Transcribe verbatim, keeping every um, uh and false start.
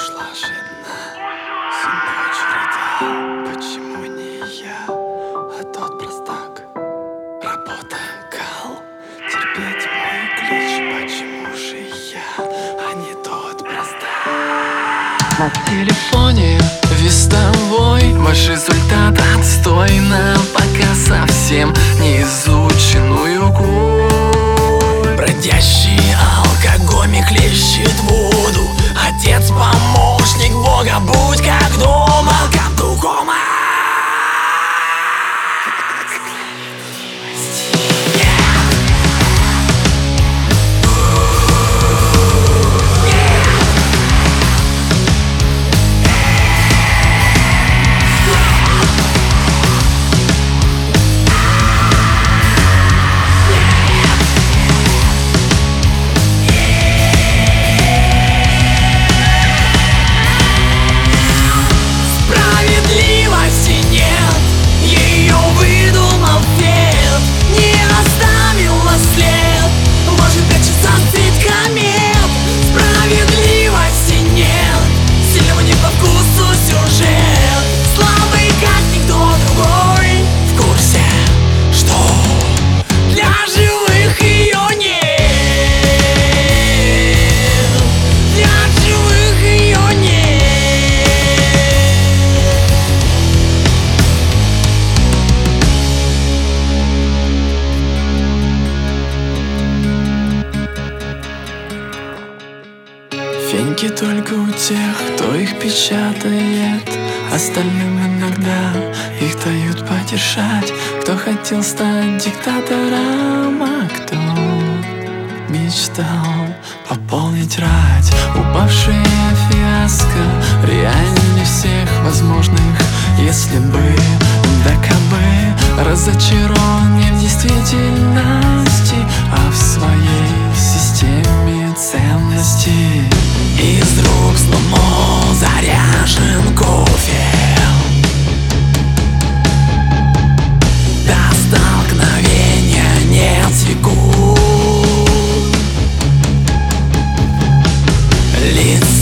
Ушла жена, всю ночь рыдал. Почему не я, а тот простак? Работа, кал, терпеть мой клич. Почему же я, а не тот простак? На телефоне вестовой ваш результат отстойно, пока совсем не изученную гуль. Бродящий алкогомик лещет воду. Отец, помощник Бога, будь как дома, как дома. Феньки только у тех, кто их печатает. Остальным иногда их дают подержать. Кто хотел стать диктатором, а кто мечтал пополнить рать. Упавшая фиаско реальнее всех возможных. Если бы, да кабы, разочарован не в действительности, а в своей системе ценностей. Из рук сломо заряжен кофе. До столкновения нет секунд. Лицо